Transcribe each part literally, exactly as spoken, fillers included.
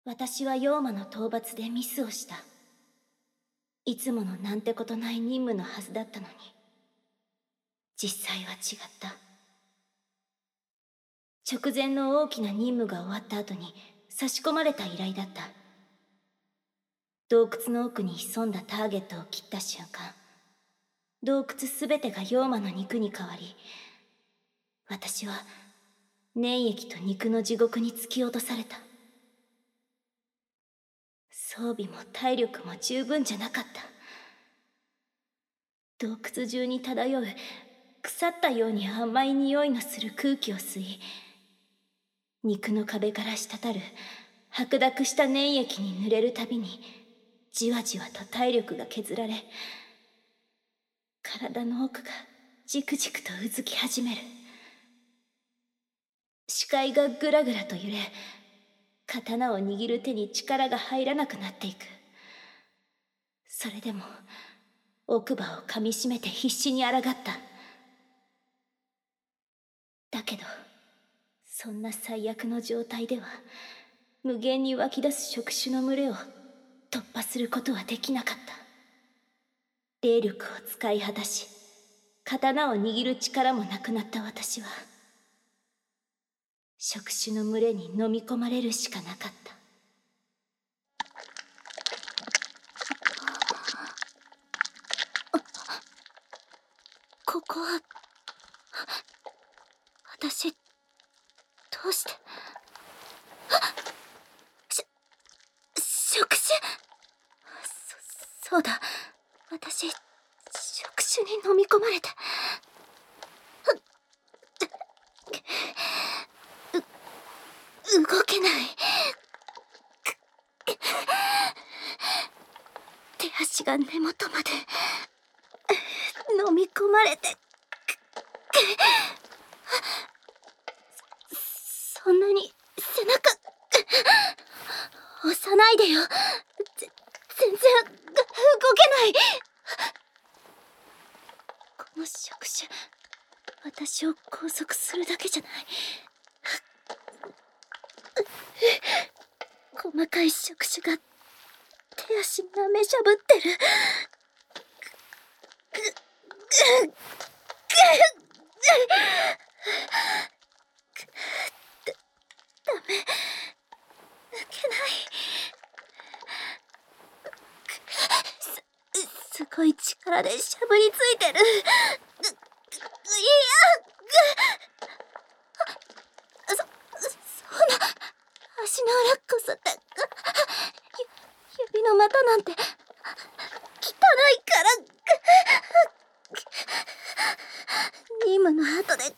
私は妖魔の討伐でミスをした。いつものなんてことない任務のはずだったのに、実際は違った。直前の大きな任務が終わった後に差し込まれた依頼だった。洞窟の奥に潜んだターゲットを切った瞬間、洞窟すべてが妖魔の肉に変わり、私は粘液と肉の地獄に突き落とされた。装備も体力も十分じゃなかった。洞窟中に漂う腐ったように甘い匂いのする空気を吸い、肉の壁から滴る白濁した粘液に濡れるたびにじわじわと体力が削られ、体の奥がじくじくとうずき始める。視界がぐらぐらと揺れ、刀を握る手に力が入らなくなっていく。それでも奥歯を噛みしめて必死に抗った。だけどそんな最悪の状態では無限に湧き出す触手の群れを突破することはできなかった。霊力を使い果たし、刀を握る力もなくなった私は触手の群れに飲み込まれるしかなかった。ここは私どうしてし触手、そそうだ、私触手に飲み込まれてう動けない。手足が根元まで飲み込まれて、そんなに背中押さないでよ。ぜ全然動けない。この触手、私を拘束するだけじゃない。細かい触手が手足なめしゃぶってる。ダメ、抜けない。す、すごい力でしゃぶりついてる。いや、そ、そんな、足の裏こすって、指の股なんて汚いから。任務の後で汗が、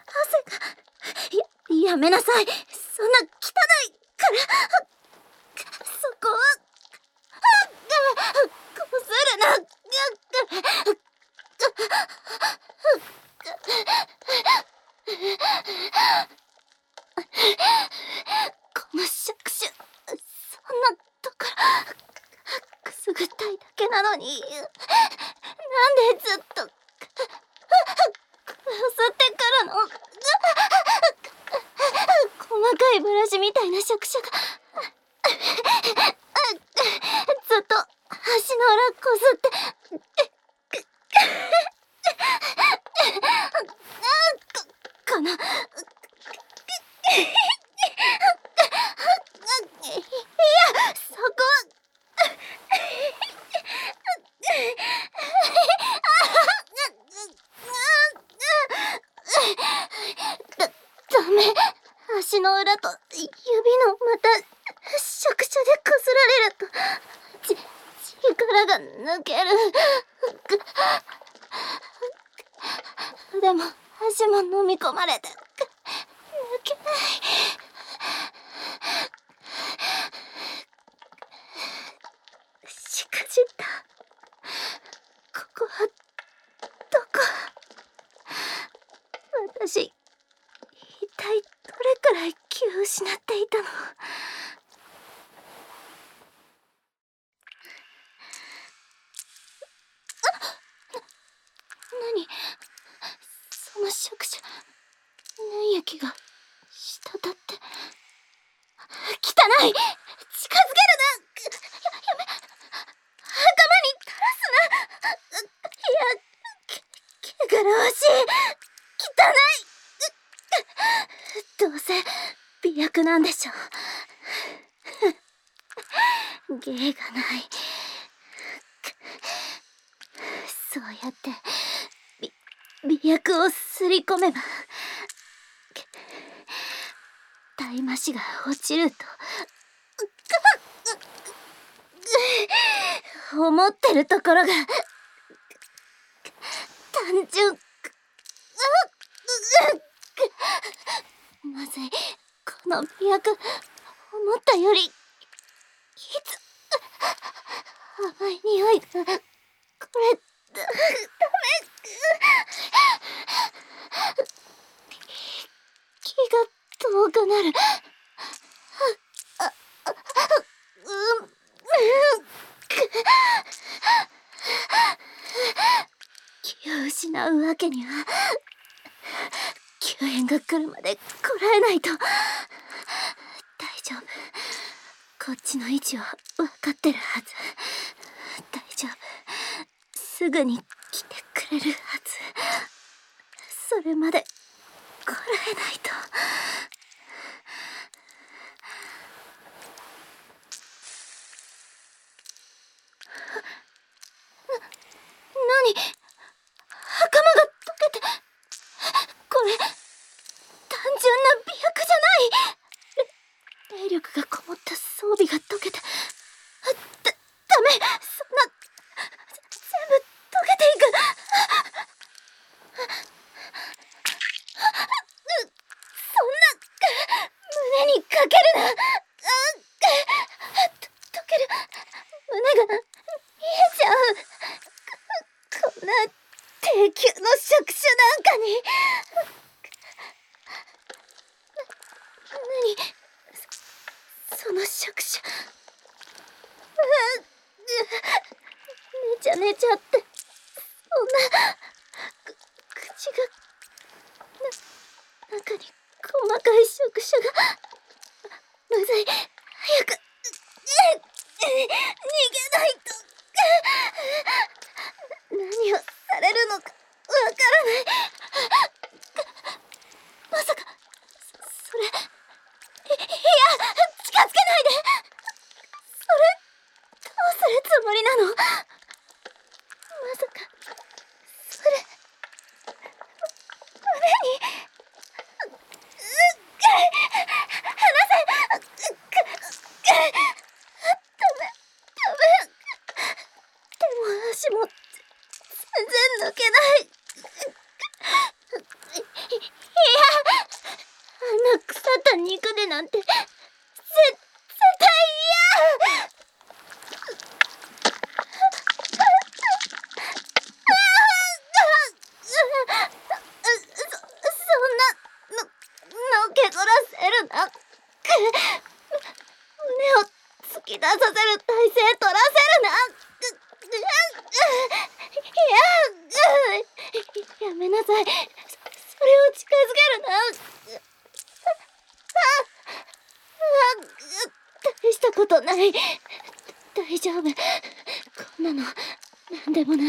や、やめなさい。そんな汚いから。そこはこするな。この触手、そんなところくすぐったいだけなのに、なんでずっとこすってくるの。細かいブラシみたいな触手がずっと足の裏こすって、こ、このいや、そこはだ、ダメ。足の裏と指のまた触手でこすられるとち力が抜ける。でも足も飲み込まれて抜けない。しくじった。ここはどこ。私一体どれくらい気を失っていたの。何、その触手、粘液が滴って。汚い。 芸がない。そうやってび媚薬をすり込めば大麻子が落ちると思ってるところが単純。まずい、この媚薬思ったよりきつ。甘い匂いがこれダメ。気が遠くなる。うん気を失うわけには救援が来るまでこらえないと。大丈夫、こっちの位置は分かってるはず。大丈夫、すぐに来てくれるはず。それまでこらえないと。な、何？袴が溶けて。これ単純な媚薬じゃない。霊力がこもった装備が溶けて。だ、ダメ、そんな全部溶けていく。そんな胸にかけるな。と溶ける。胸が見えちゃう。こんな低級の触手なんかに。何そ、その触手。寝ちゃ寝ちゃって。そんなく口がな中に細かい触手が。むずい、早く逃げないと。何をされるのかわからない。まさかそれ、い、いや、近づけないで。それどうするつもりなの。まさかそれ胸に。離せ。ダメダメ。手も足も全然抜けない。いや、あんな腐った肉でなんてぜ絶対嫌。そ、そんなの、のけぞらせるな。胸を突き出させる体勢取らせるな。いや、やめなさい。そ、それを近づけるな。大したことない。大丈夫、こんなのなんでもない。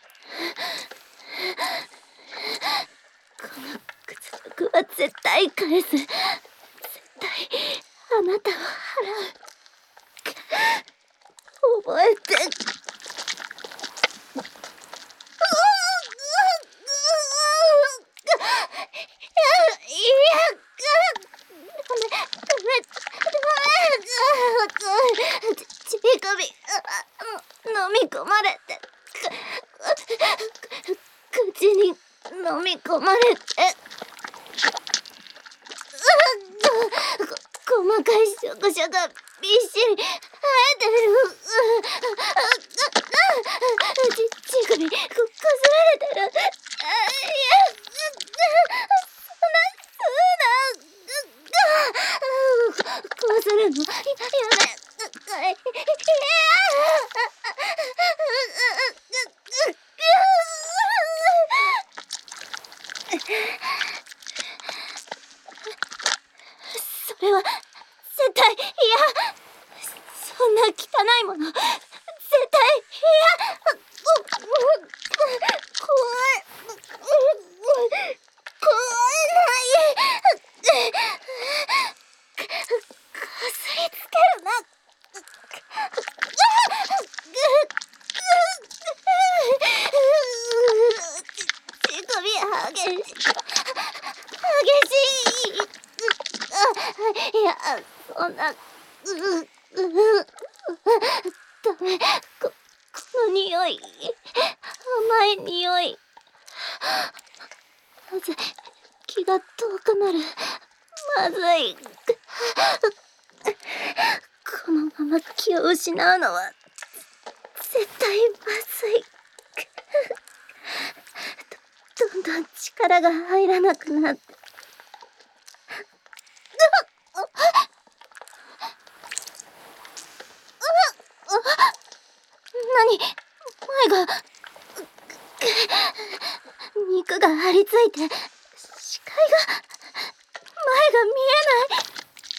この屈辱は絶対返す。絶対あなたを払う。覚えて。ちびかび飲み込まれて、口に飲み込まれて、細かい触手がびっしり生えてる。ち乳首ここすられてる。いや、そんなすな。こうするのやめ。それは絶対嫌。そんな汚いもの絶対嫌。怖い。怖いない。 そんな、うう、うう、ダメ、こ、この匂い、甘い匂い。まずい、気が遠くなる。まずい。このまま気を失うのは、絶対まずい。ど、どんどん力が入らなくなって。何？前が、肉が張り付いて、視界が、前が見えない。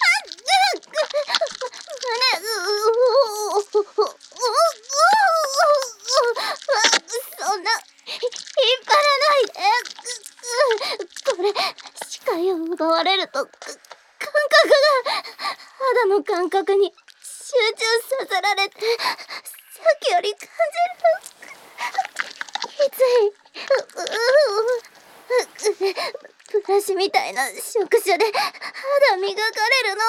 そんな、引っ張らないで。これ、視界を奪われると、感覚が、肌の感覚に集中させられて、さっきより感じる。きつい。ブラシみたいな触手で肌磨かれるの。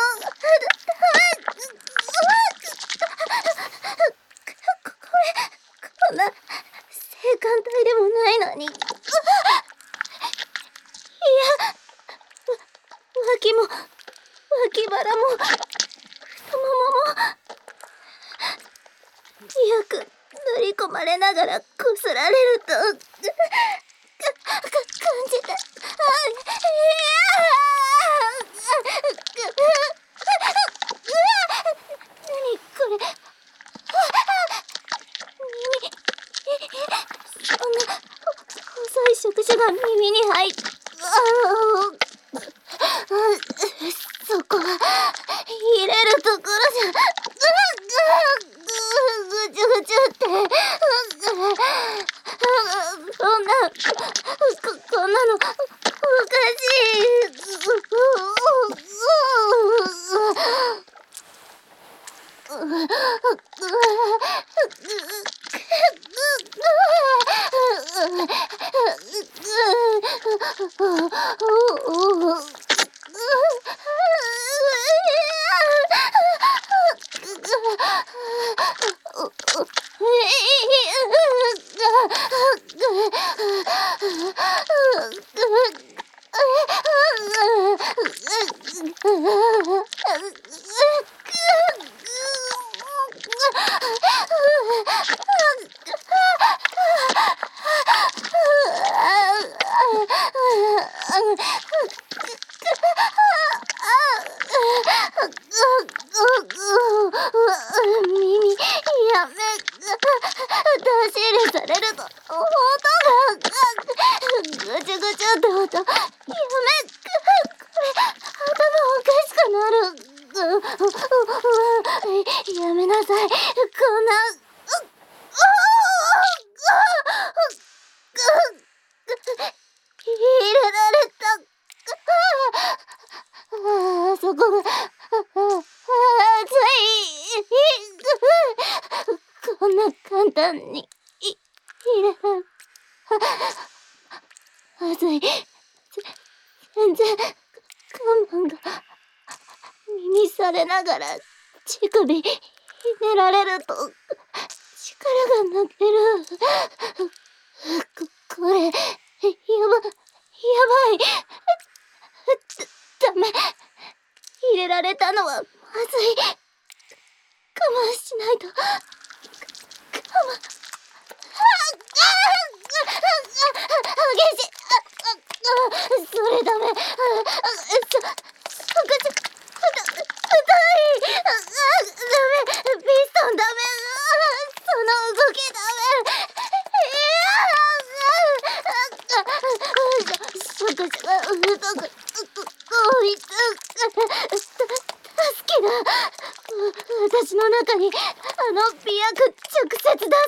これ、こんな性感帯でもないのに。いや、脇も、脇腹も、太ももも、よく塗り込まれながらこすられると、か、か、感じた。あ、いや何これ。耳、そんな、細い触手が耳に入っ、そこは、入れるところじゃ、ぐちゅぐちゅって、そんな、こ、こんなの、おかしい。耳、やめ、出し入れされると、音が、ぐちゅぐちゅって音、やめ、これ、頭おかしくなる。やめなさい、こんな、入れられた。あそこが、熱い。こんな簡単に、い、入れられ、まずい。全然、我慢が、耳されながら、乳首、ひねられると、力が抜ける。こ、これ、やば、やばい。だ、ダメ。入れられたのは、まずい。我慢しないと。我慢。激しい。それダメ。そ、そこち、痛い。ダメ。ピストンダメ。その動きダメ。触手が太く、こいつ、助けだ。私の中に、あの美薬直接助けだ。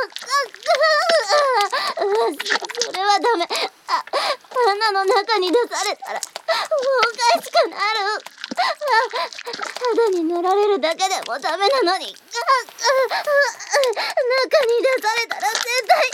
それはダメ。あ、あんなの中に出されたら、おかしくなる。肌に塗られるだけでもダメなのに、中に出されたら絶対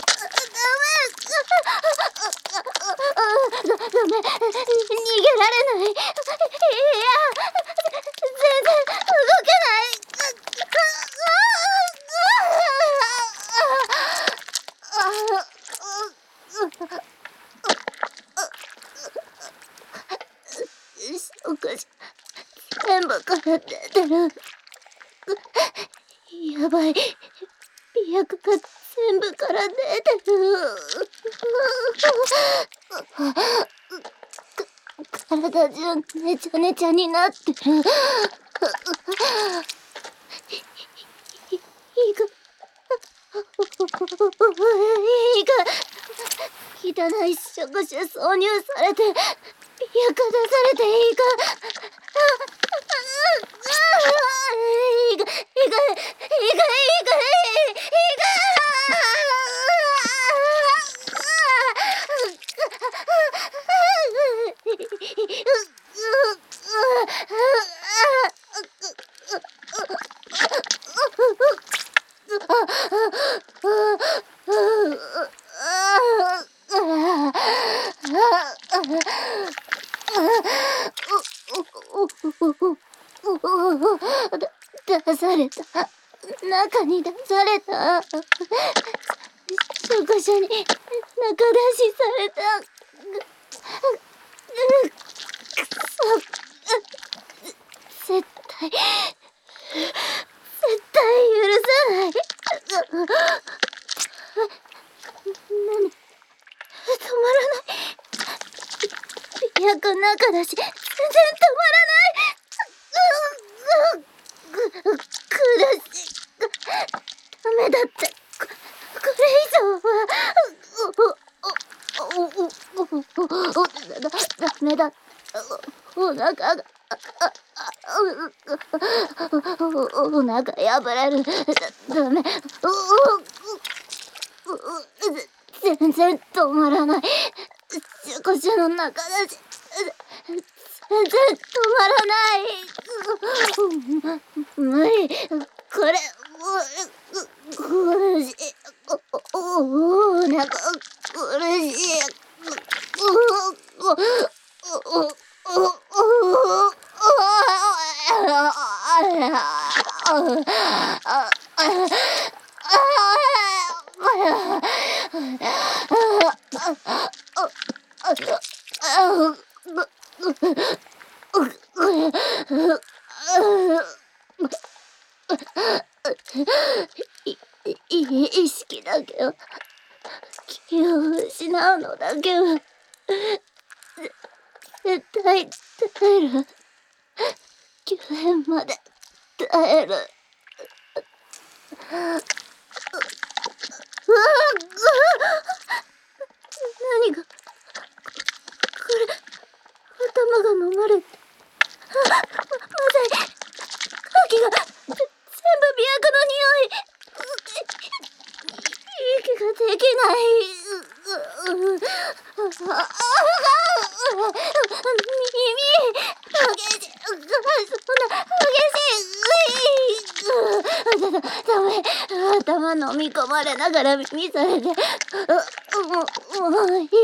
ダメ。だ、ダメ。逃げられない。いや、 そうかし、全部から出てる。やばい、美薬が全部から出てる。体中ねちゃねちゃになってる。いいか、いいか、汚い触手挿入されて、美薬出されていいか。いいか、いいか、いいか、いいか、いいか、いいか。出された。中に出された。触手に中出しされた。くそ。絶対、絶対許さない。何、止まらない。美薬中だし、全然止まらない。苦しい。ダメだって。こ、これ以上は。だ、ダメだ。お腹が、お腹破れる。だ、ダメ。全然止まらない。触手の中だし。全然止まらない。無理。これ、苦しい。お、お、お腹苦しい。お、お、お、お、意識だけは、気を失うのだけは、絶対耐える。急変まで耐える。何が、これ、頭が飲まれて、ま、まずい。空気が、全部美薬の匂い。息ができない。耳、激しい。そんな、激しい。だ、ダメ。頭飲み込まれながら耳されて、もう、もう、息